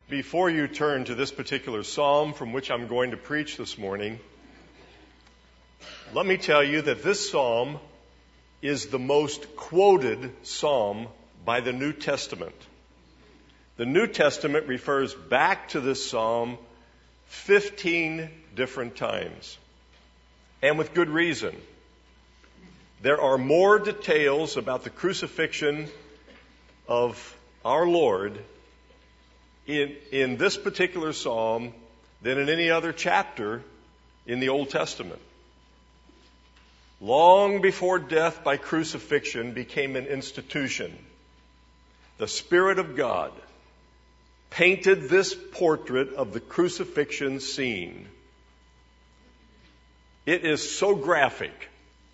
Before you turn to this particular psalm from which I'm going to preach this morning, let me tell you that this psalm is the most quoted psalm by the New Testament. The New Testament refers back to this psalm 15 different times, and with good reason. There are more details about the crucifixion of our Lord in this particular psalm than in any other chapter in the Old Testament. Long before death by crucifixion became an institution, the Spirit of God painted this portrait of the crucifixion scene. It is so graphic.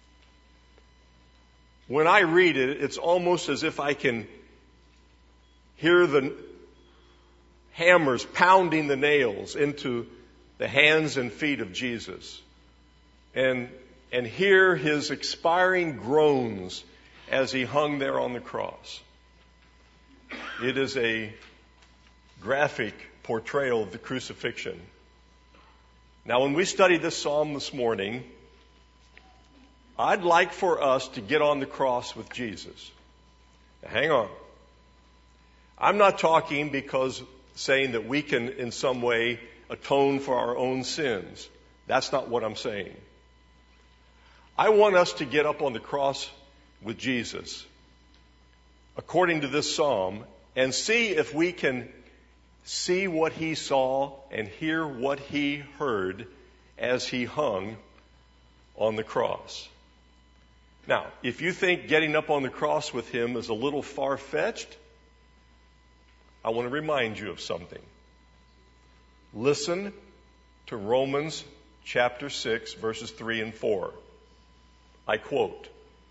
When I read it, it's almost as if I can hear the hammers pounding the nails into the hands and feet of Jesus, and hear his expiring groans as he hung there on the cross. It is a graphic portrayal of the crucifixion. Now, when we study this psalm this morning, I'd like for us to get on the cross with Jesus. Now, hang on. I'm not talking because saying that we can in some way atone for our own sins. That's not what I'm saying. I want us to get up on the cross with Jesus, according to this psalm, and see if we can see what he saw and hear what he heard as he hung on the cross. Now, if you think getting up on the cross with him is a little far-fetched, I want to remind you of something. Listen to Romans chapter 6, verses 3 and 4. I quote,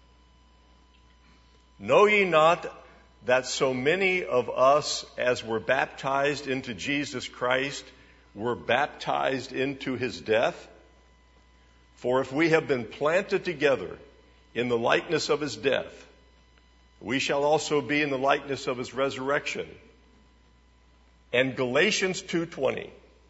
"Know ye not that so many of us as were baptized into Jesus Christ were baptized into his death? For if we have been planted together in the likeness of his death, we shall also be in the likeness of his resurrection." And Galatians 2:20,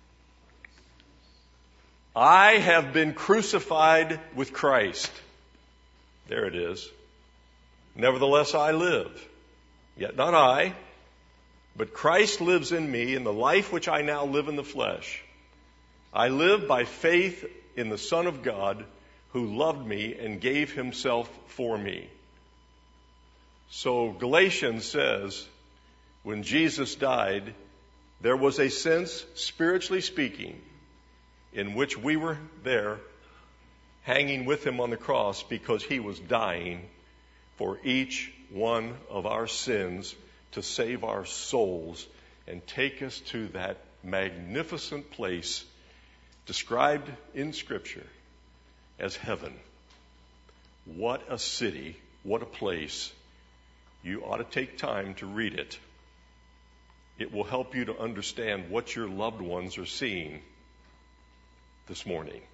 "I have been crucified with Christ." There it is. "Nevertheless I live. Yet not I, but Christ lives in me, and the life which I now live in the flesh. I live by faith in the Son of God, who loved me and gave himself for me." So Galatians says, when Jesus died, there was a sense, spiritually speaking, in which we were there hanging with him on the cross because he was dying for each one of our sins to save our souls and take us to that magnificent place described in Scripture as heaven. What a city, what a place. You ought to take time to read it. It will help you to understand what your loved ones are seeing this morning.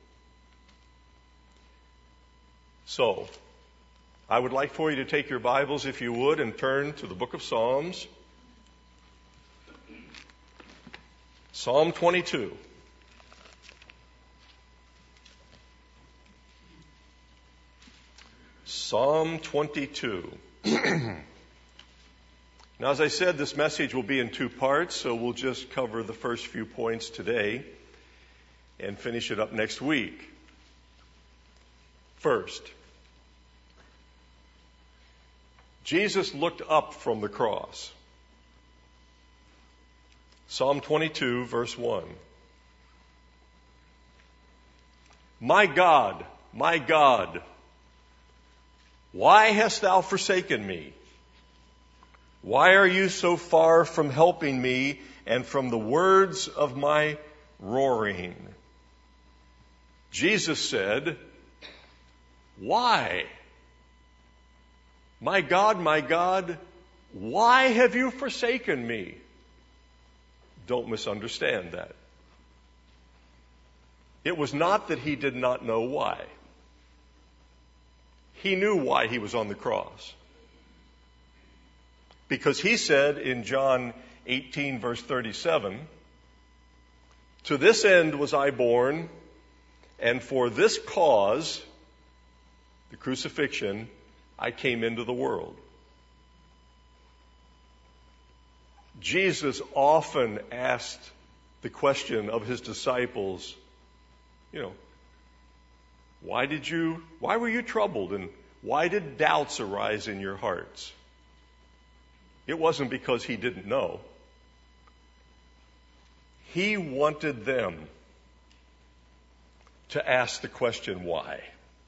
So, I would like for you to take your Bibles, if you would, and turn to the book of Psalms. Psalm 22. Psalm 22. Now, as I said, this message will be in two parts, so we'll just cover the first few points today and finish it up next week. First, Jesus looked up from the cross. Psalm 22, verse 1. My God, why hast thou forsaken me? Why are you so far from helping me and from the words of my roaring?" Jesus said, "Why? My God, why have you forsaken me?" Don't misunderstand that. It was not that he did not know why. He knew why he was on the cross. Because he said in John 18, verse 37, "To this end was I born, and for this cause," the crucifixion, "I came into the world." Jesus often asked the question of his disciples, why were you troubled, and why did doubts arise in your hearts? It wasn't because he didn't know. He wanted them to ask the question why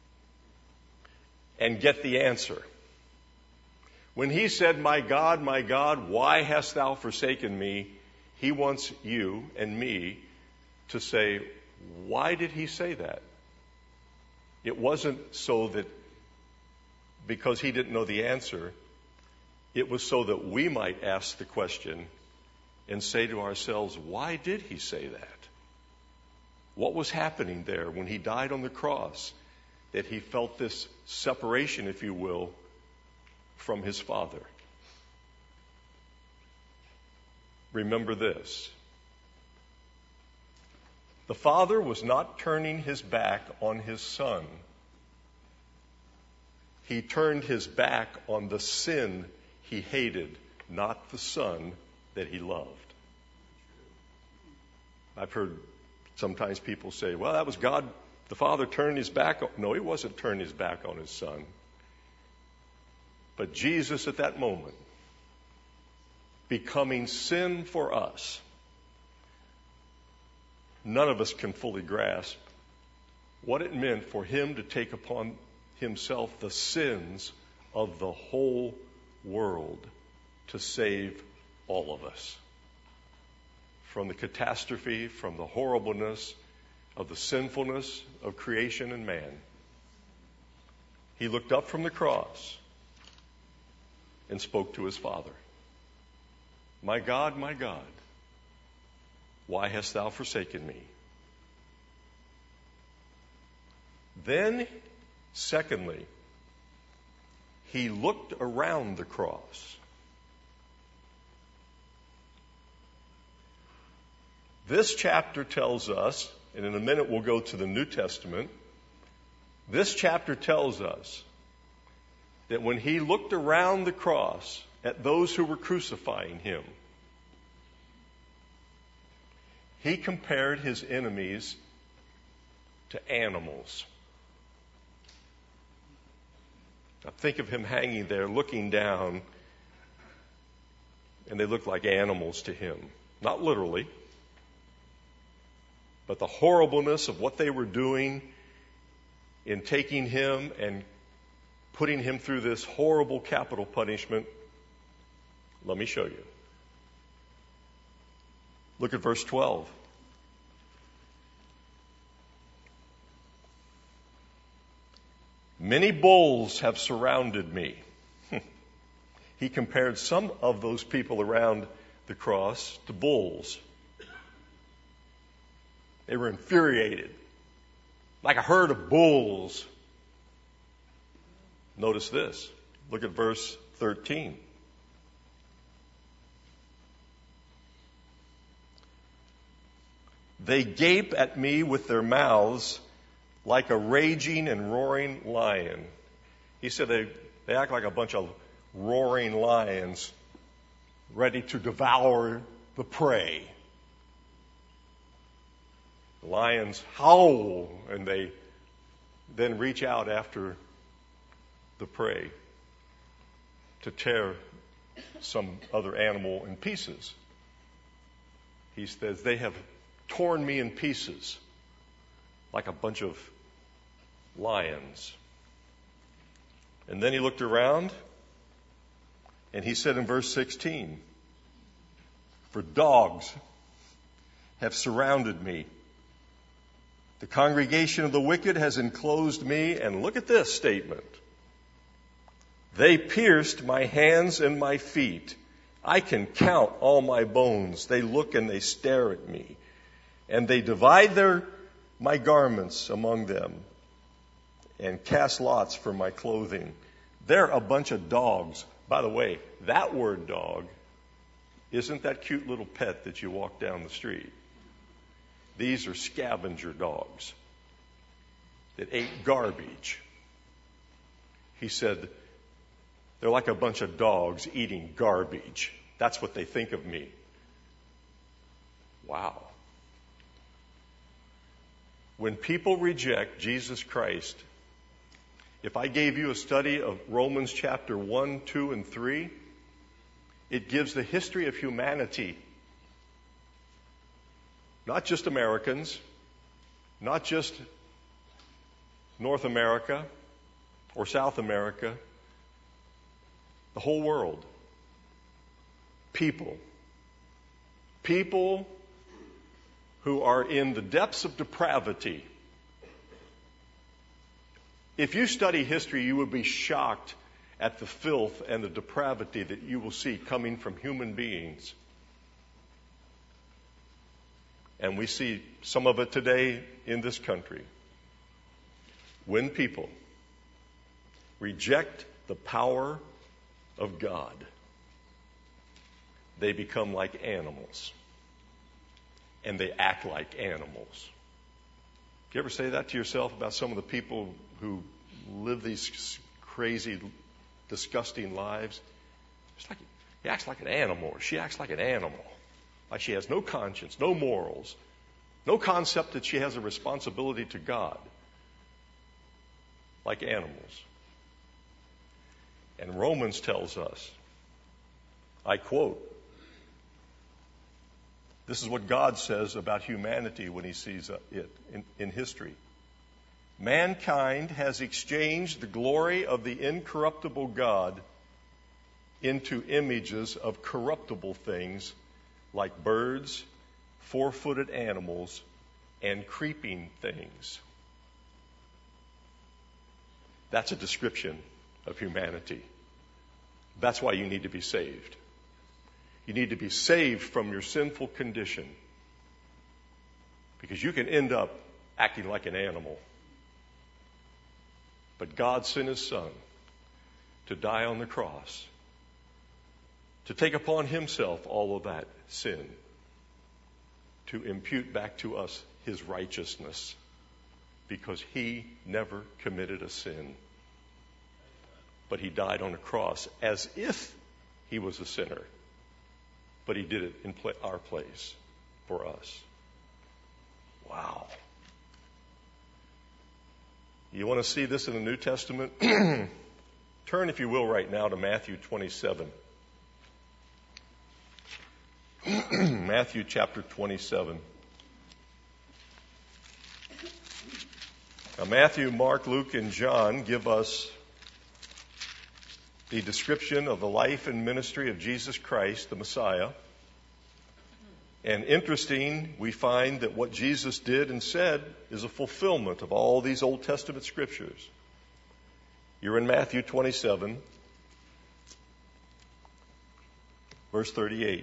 and get the answer. When he said, my God, why hast thou forsaken me?" He wants you and me to say, why did he say that? It wasn't so that because he didn't know the answer. It was so that we might ask the question and say to ourselves, why did he say that? What was happening there when he died on the cross that he felt this separation, if you will, from his Father? Remember this. The Father was not turning his back on his Son. He turned his back on the sin he hated, not the Son that he loved. I've heard sometimes people say, well, that was God, the Father turned his back. No, he wasn't turning his back on his Son. But Jesus at that moment, becoming sin for us, none of us can fully grasp what it meant for him to take upon himself the sins of the whole world to save all of us from the catastrophe, from the horribleness of the sinfulness of creation and man. He looked up from the cross and spoke to his Father. My God, why hast thou forsaken me? Then, secondly, he looked around the cross. This chapter tells us, and in a minute we'll go to the New Testament, this chapter tells us that when he looked around the cross at those who were crucifying him, he compared his enemies to animals. Now think of him hanging there looking down, and they looked like animals to him. Not literally, but the horribleness of what they were doing in taking him and putting him through this horrible capital punishment. Let me show you. Look at verse 12. Many bulls have surrounded me. He compared some of those people around the cross to bulls. They were infuriated, like a herd of bulls. Notice this. Look at verse 13. They gape at me with their mouths like a raging and roaring lion. He said they act like a bunch of roaring lions ready to devour the prey. The lions howl, and they then reach out after the prey to tear some other animal in pieces. He says, they have torn me in pieces like a bunch of lions. And then he looked around and he said in verse 16, for dogs have surrounded me. The congregation of the wicked has enclosed me. And look at this statement. They pierced my hands and my feet. I can count all my bones. They look and they stare at me. And they divide my garments among them and cast lots for my clothing. They're a bunch of dogs. By the way, that word dog isn't that cute little pet that you walk down the street. These are scavenger dogs that ate garbage. He said, they're like a bunch of dogs eating garbage. That's what they think of me. Wow. When people reject Jesus Christ, if I gave you a study of Romans chapter 1, 2, and 3, it gives the history of humanity. Not just Americans, not just North America or South America, the whole world. People who are in the depths of depravity. If you study history, you will be shocked at the filth and the depravity that you will see coming from human beings. And we see some of it today in this country. When people reject the power of God, they become like animals. And they act like animals. Do you ever say that to yourself about some of the people who live these crazy, disgusting lives? It's like he acts like an animal, or she acts like an animal. Like she has no conscience, no morals, no concept that she has a responsibility to God. Like animals. And Romans tells us, I quote, this is what God says about humanity when he sees it in history. Mankind has exchanged the glory of the incorruptible God into images of corruptible things like birds, four-footed animals, and creeping things. That's a description of humanity. That's why you need to be saved. You need to be saved from your sinful condition. Because you can end up acting like an animal. But God sent his Son to die on the cross, to take upon himself all of that sin, to impute back to us his righteousness, because he never committed a sin. But he died on the cross as if he was a sinner. But he did it in our place for us. Wow. You want to see this in the New Testament? Turn, if you will, right now to Matthew 27. Matthew chapter 27. Now, Matthew, Mark, Luke, and John give us the description of the life and ministry of Jesus Christ, the Messiah. And interesting, we find that what Jesus did and said is a fulfillment of all these Old Testament scriptures. You're in Matthew 27, verse 38.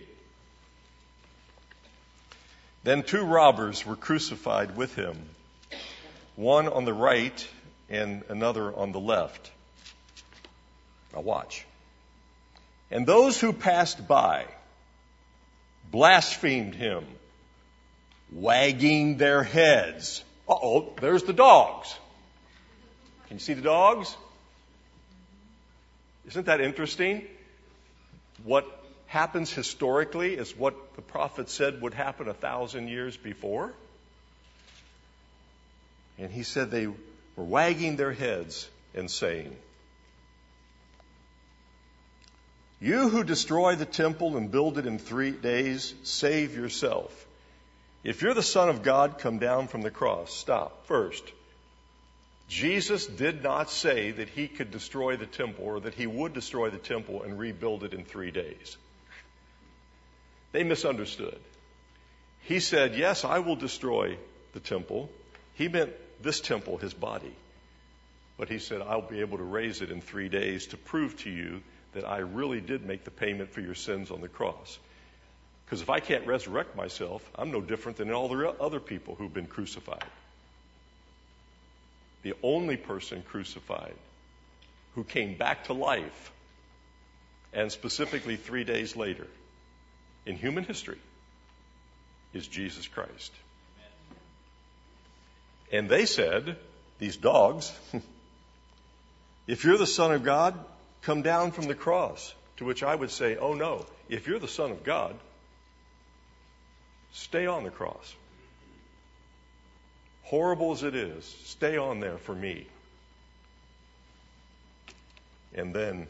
Then 2 robbers were crucified with him, one on the right and another on the left. Now watch. And those who passed by blasphemed him, wagging their heads. Uh-oh, there's the dogs. Can you see the dogs? Isn't that interesting? What happens historically is what the prophet said would happen 1,000 years before. And he said they were wagging their heads and saying, "You who destroy the temple and build it in 3 days, save yourself. If you're the Son of God, come down from the cross." Stop. First, Jesus did not say that he could destroy the temple or that he would destroy the temple and rebuild it in 3 days. They misunderstood. He said, yes, I will destroy the temple. He meant this temple, his body. But he said, I'll be able to raise it in 3 days to prove to you that I really did make the payment for your sins on the cross. Because if I can't resurrect myself, I'm no different than all the other people who've been crucified. The only person crucified who came back to life, and specifically 3 days later, in human history is Jesus Christ. And they said, these dogs, if you're the Son of God, come down from the cross. To which I would say, oh no, if you're the Son of God, stay on the cross. Horrible as it is, stay on there for me. And then,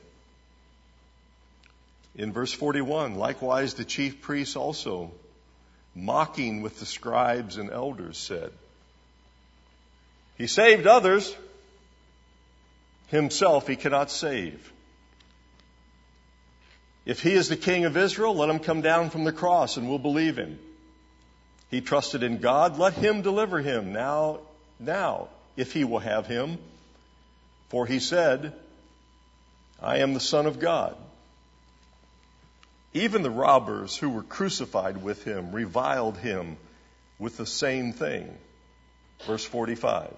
in verse 41, likewise the chief priests also, mocking with the scribes and elders, said, He saved others, himself he cannot save. If he is the King of Israel, let him come down from the cross and we'll believe him. He trusted in God, let him deliver him now, if he will have him. For he said, I am the Son of God. Even the robbers who were crucified with him reviled him with the same thing. Verse 45.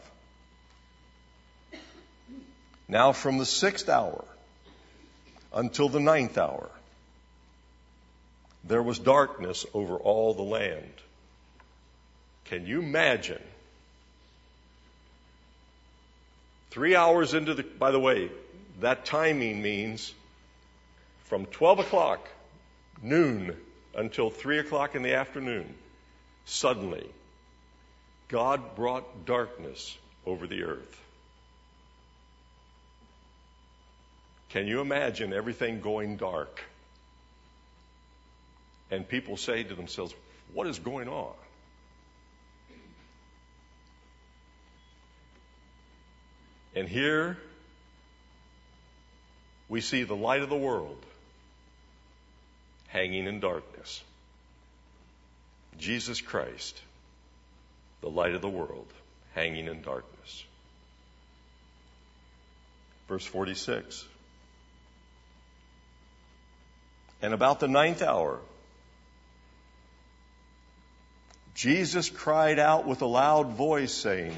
Now from the 6th hour until the 9th hour, there was darkness over all the land. Can you imagine? 3 hours into by the way, that timing means from 12 o'clock, noon, until 3 o'clock in the afternoon, suddenly, God brought darkness over the earth. Can you imagine everything going dark? And people say to themselves, what is going on? And here we see the light of the world hanging in darkness. Jesus Christ, the light of the world, hanging in darkness. Verse 46. And about the 9th hour, Jesus cried out with a loud voice, saying,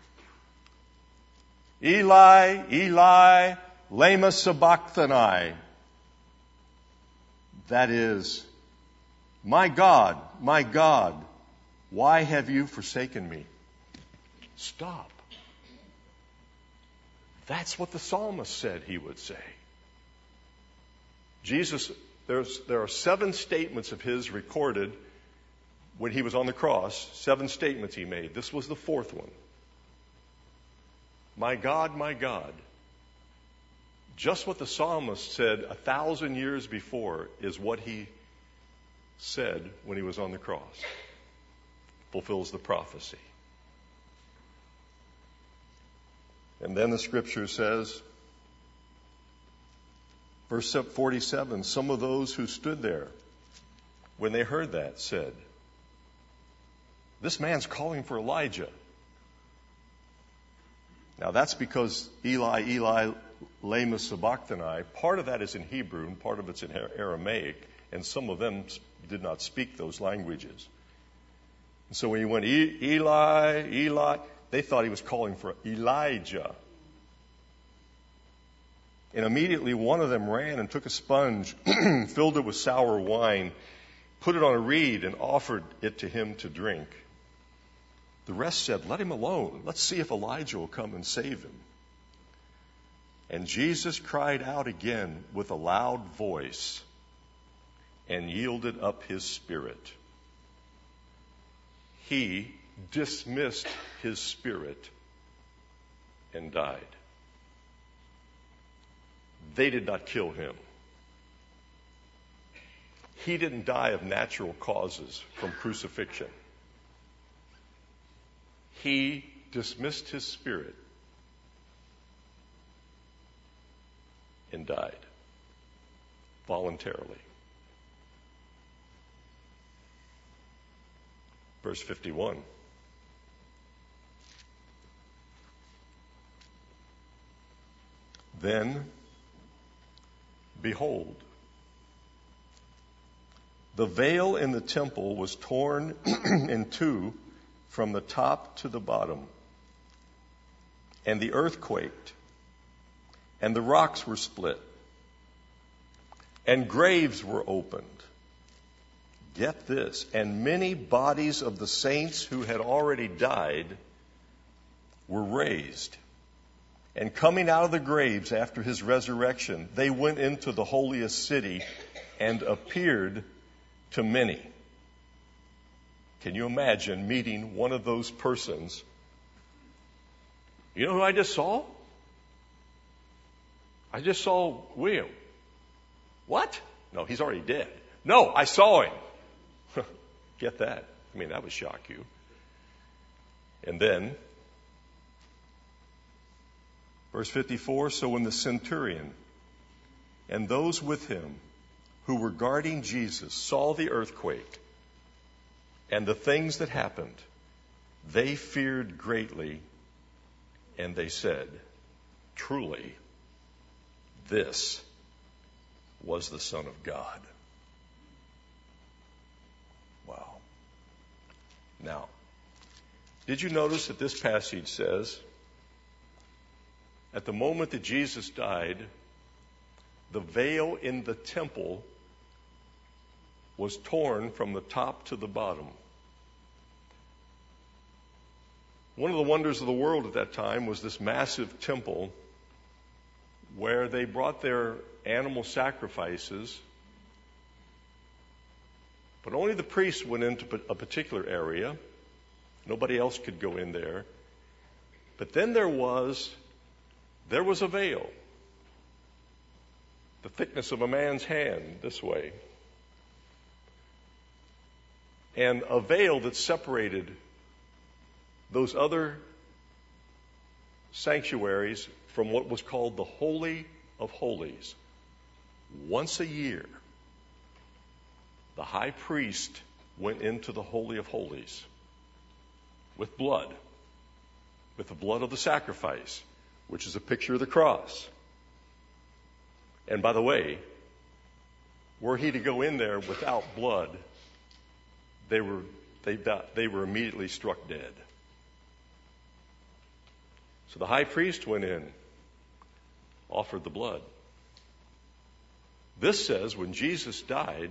Eli, Eli, lama sabachthani. That is, my God, why have you forsaken me? Stop. That's what the psalmist said he would say. Jesus, there are 7 statements of his recorded when he was on the cross. 7 statements he made. This was the 4th one. My God, just what the psalmist said 1,000 years before is what he said when he was on the cross. Fulfills the prophecy. And then the scripture says, verse 47, some of those who stood there, when they heard that, said, this man's calling for Elijah. Now that's because Eli, Eli, lama sabachthani, part of that is in Hebrew and part of it's in Aramaic, and some of them did not speak those languages. And so when he went, Eli, Eli, they thought he was calling for Elijah. And immediately one of them ran and took a sponge, filled it with sour wine, put it on a reed and offered it to him to drink. The rest said, let him alone. Let's see if Elijah will come and save him. And Jesus cried out again with a loud voice and yielded up his spirit. He dismissed his spirit and died. They did not kill him. He didn't die of natural causes from crucifixion. He dismissed his spirit and died voluntarily. Verse 51. Then, behold, the veil in the temple was torn in two from the top to the bottom, and the earth quaked, and the rocks were split, and graves were opened. get this, and many bodies of the saints who had already died were raised. And coming out of the graves after his resurrection, they went into the holiest city and appeared to many. Can you imagine meeting one of those persons? You know who I just saw? I just saw William. What? No, he's already dead. No, I saw him. Get that? I mean, that would shock you. And then, verse 54, so when the centurion and those with him who were guarding Jesus saw the earthquake and the things that happened, they feared greatly, and they said, truly, this was the Son of God. Wow. Now, did you notice that this passage says, at the moment that Jesus died, the veil in the temple was torn from the top to the bottom. One of the wonders of the world at that time was this massive temple where they brought their animal sacrifices, but only the priests went into a particular area. Nobody else could go in there. But then there was a veil, the thickness of a man's hand this way, and a veil that separated those other sanctuaries from what was called the Holy of Holies. Once a year, the high priest went into the Holy of Holies with blood, with the blood of the sacrifice, which is a picture of the cross. And by the way, were he to go in there without blood, they were immediately struck dead. So the high priest went in, offered the blood. This says when Jesus died,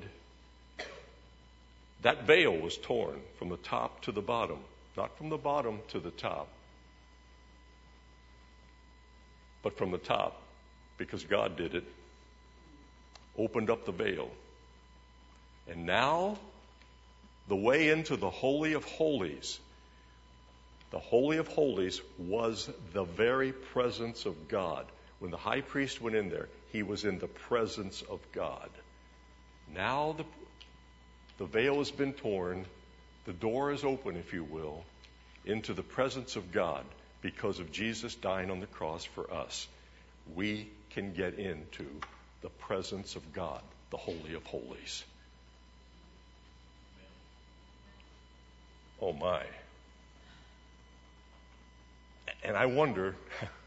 that veil was torn from the top to the bottom, not from the bottom to the top, but from the top, because God did it, opened up the veil. And now, the way into the Holy of Holies, the Holy of Holies was the very presence of God. When the high priest went in there, he was in the presence of God. Now the veil has been torn, the door is open, if you will, into the presence of God because of Jesus dying on the cross for us. We can get into the presence of God, the Holy of Holies. Oh my. And I wonder,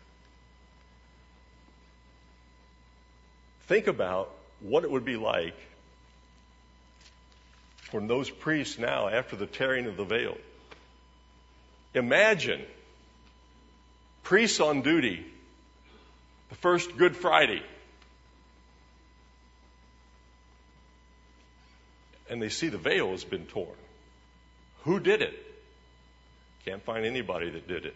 think about what it would be like for those priests now after the tearing of the veil. Imagine priests on duty the first Good Friday, and they see the veil has been torn. Who did it? Can't find anybody that did it.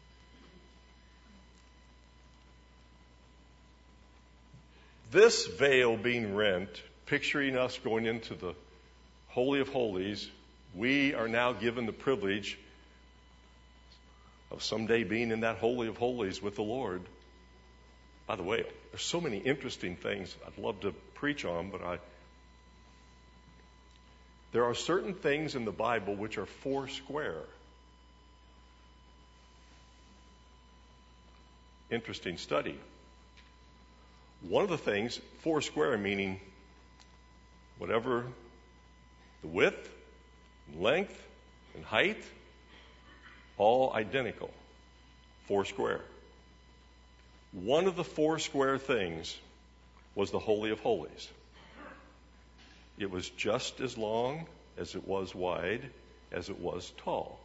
This veil being rent, picturing us going into the Holy of Holies, we are now given the privilege of someday being in that Holy of Holies with the Lord. By the way, there's so many interesting things I'd love to preach on, but there are certain things in the Bible which are four square. Interesting study. One of the things, four square meaning whatever the width, and length, and height, all identical. Four square. One of the four square things was the Holy of Holies. It was just as long as it was wide, as it was tall.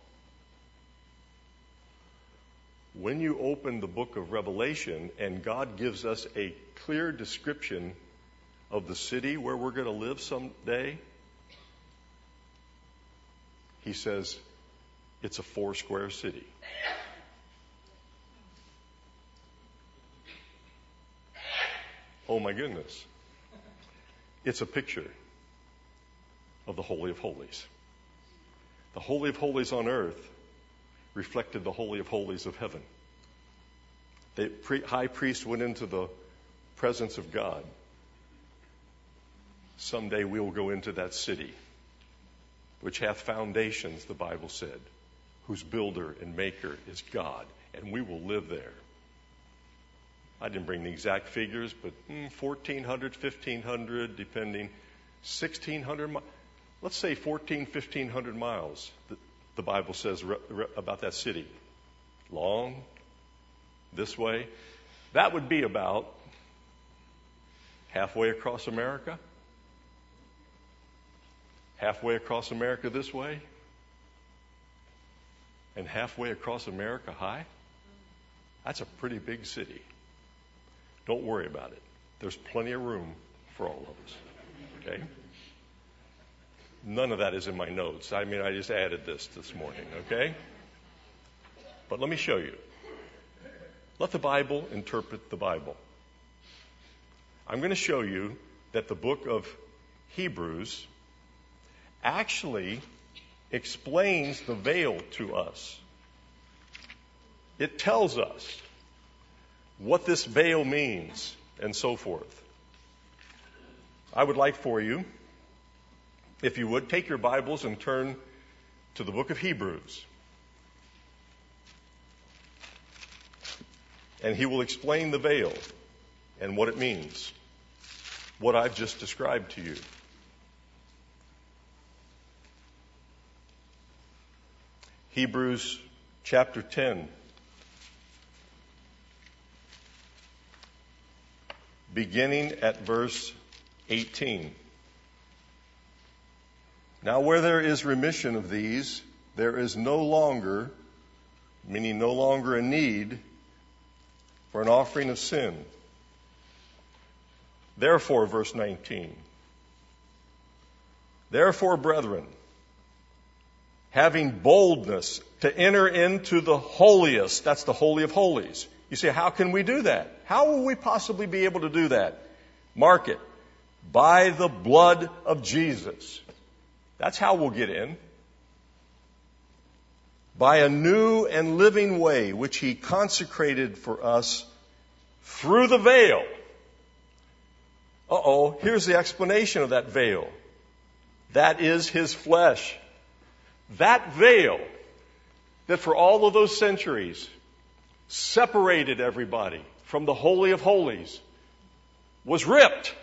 When you open the book of Revelation and God gives us a clear description of the city where we're going to live someday, He says it's a 4-square city. Oh my goodness. It's a picture of the Holy of Holies. The Holy of Holies on earth reflected the Holy of Holies of heaven. The high priest went into the presence of God. Someday we will go into that city, which hath foundations, the Bible said, whose builder and maker is God, and we will live there. I didn't bring the exact figures, but 1,400, 1,500, depending, 1,600 miles. Let's say 1,500 miles, the Bible says about that city. Long, this way. That would be about halfway across America. Halfway across America this way. And halfway across America high. That's a pretty big city. Don't worry about it. There's plenty of room for all of us. Okay? None of that is in my notes. I mean, I just added this morning. Okay? But let me show you. Let the Bible interpret the Bible. I'm going to show you that the book of Hebrews actually explains the veil to us. It tells us what this veil means and so forth. I would like for you, if you would, take your Bibles and turn to the book of Hebrews. And he will explain the veil and what it means, what I've just described to you. Hebrews chapter 10. Beginning at verse 18. Now where there is remission of these, there is no longer, meaning no longer a need for an offering of sin. Therefore, verse 19. Therefore, brethren, having boldness to enter into the holiest, that's the Holy of Holies. You say, how can we do that? How will we possibly be able to do that? Mark it. By the blood of Jesus. That's how we'll get in. By a new and living way, which he consecrated for us through the veil. Here's the explanation of that veil. That is his flesh. That veil that for all of those centuries separated everybody from the Holy of Holies was ripped.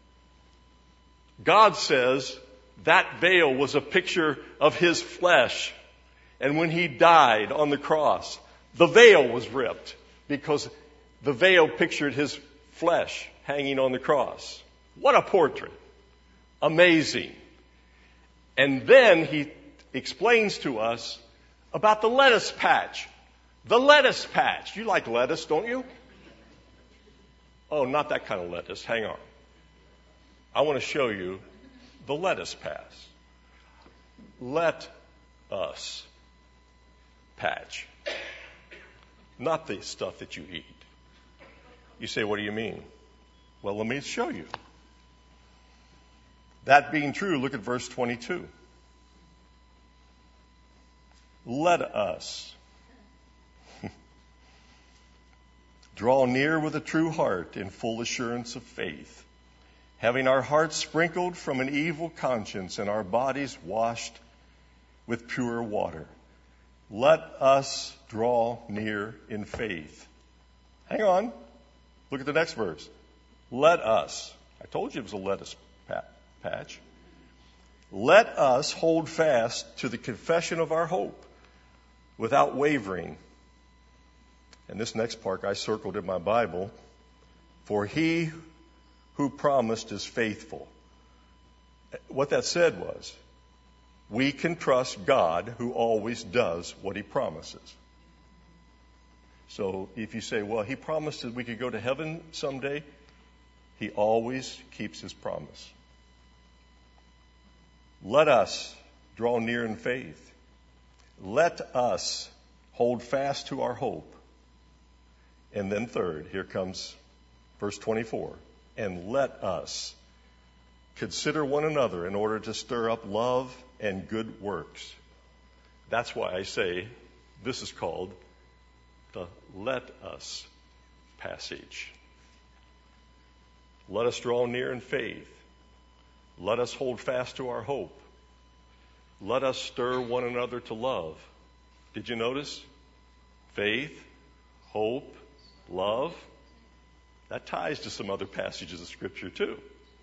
God says that veil was a picture of his flesh. And when he died on the cross, the veil was ripped because the veil pictured his flesh hanging on the cross. What a portrait. Amazing. And then he explains to us about the lettuce patch. The lettuce patch. You like lettuce, don't you? Oh, not that kind of lettuce. Hang on. I want to show you the lettuce patch. Let us patch. Not the stuff that you eat. You say, what do you mean? Well, let me show you. That being true, look at verse 22. Let us draw near with a true heart in full assurance of faith, having our hearts sprinkled from an evil conscience and our bodies washed with pure water. Let us draw near in faith. Hang on. Look at the next verse. Let us. I told you it was a lettuce patch. Let us hold fast to the confession of our hope without wavering. And this next part I circled in my Bible. For he who promised is faithful. What that said was, we can trust God who always does what he promises. So if you say, well, he promised that we could go to heaven someday, he always keeps his promise. Let us draw near in faith, let us hold fast to our hope. And then third, here comes verse 24. And let us consider one another in order to stir up love and good works. That's why I say this is called the let us passage. Let us draw near in faith. Let us hold fast to our hope. Let us stir one another to love. Did you notice? Faith, hope, love. That ties to some other passages of Scripture too.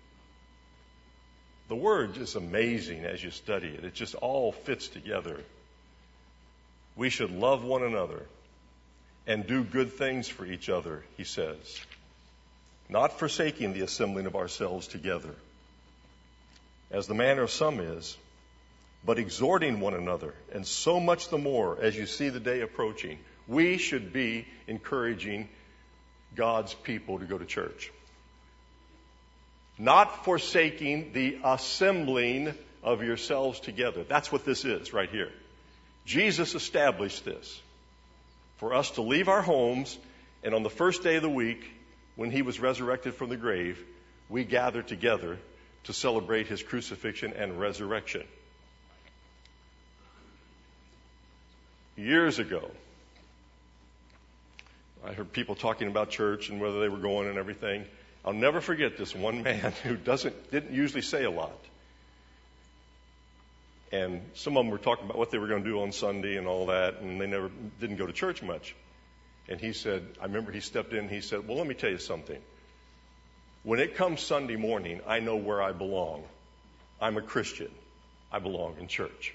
The Word is amazing as you study it. It just all fits together. We should love one another and do good things for each other, he says, not forsaking the assembling of ourselves together, as the manner of some is, but exhorting one another, and so much the more as you see the day approaching. We should be encouraging God's people to go to church. Not forsaking the assembling of yourselves together. That's what this is right here. Jesus established this for us to leave our homes, and on the first day of the week, when he was resurrected from the grave, we gather together to celebrate his crucifixion and resurrection. Years ago, I heard people talking about church and whether they were going and everything. I'll never forget this one man who didn't usually say a lot. And some of them were talking about what they were going to do on Sunday and all that, and they didn't go to church much. And he said, I remember he stepped in and he said, well, let me tell you something. When it comes Sunday morning, I know where I belong. I'm a Christian. I belong in church.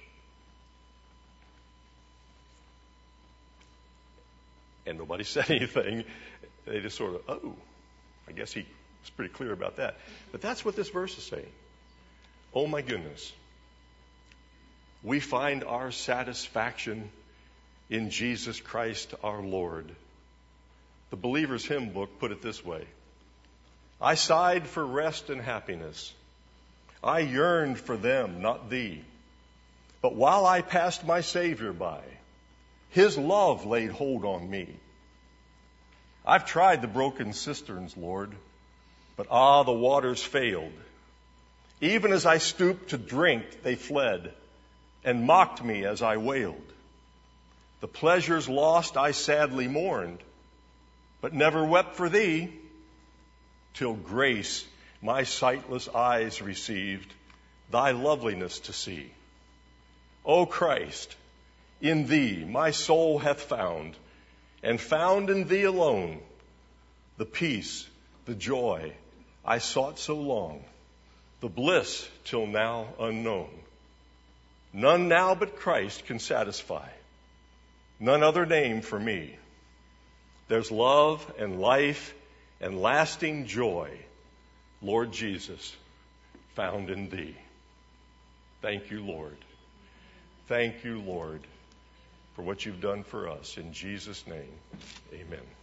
And nobody said anything. They just sort of, I guess he was pretty clear about that. But that's what this verse is saying. Oh my goodness. We find our satisfaction in Jesus Christ our Lord. The Believer's Hymn Book put it this way. I sighed for rest and happiness. I yearned for them, not thee. But while I passed my Savior by, his love laid hold on me. I've tried the broken cisterns, Lord, but the waters failed. Even as I stooped to drink, they fled and mocked me as I wailed. The pleasures lost I sadly mourned, but never wept for thee, till grace my sightless eyes received, thy loveliness to see. O Christ, in thee my soul hath found, and found in thee alone, the peace, the joy I sought so long, the bliss till now unknown. None now but Christ can satisfy, none other name for me. There's love and life and lasting joy, Lord Jesus, found in thee. Thank you, Lord. Thank you, Lord, for what you've done for us. In Jesus' name, amen.